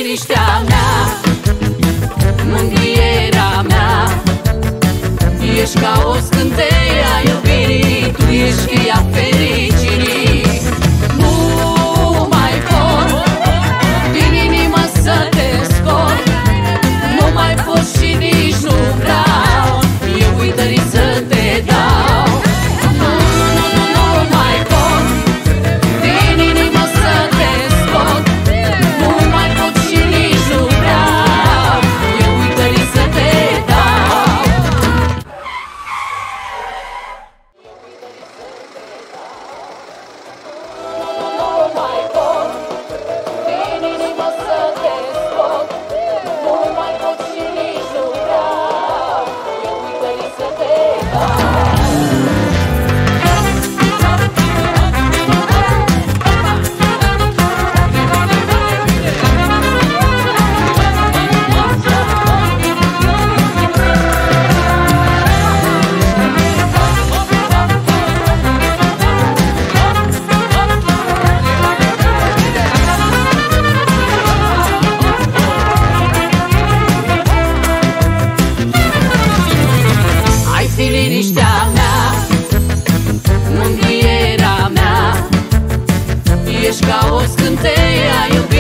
liniștea mea, mângâierea mea. Ești ca o scânteie a iubirii, tu ești cheia fericirii. Nu mai pot din inimă să te scot, nu mai pot și nici nu vreau eu uitării să te dau. Nu mai pot din inimă să te scot, nu mai pot și nici nu vreau eu uitării să te dau. Nu mai pot din inimă să te scot, nu mai pot și nici nu vreau eu uitării să te dau. Ai fi liniștea mea, mângâierea mea. Ești ca o scânteie a iubirii,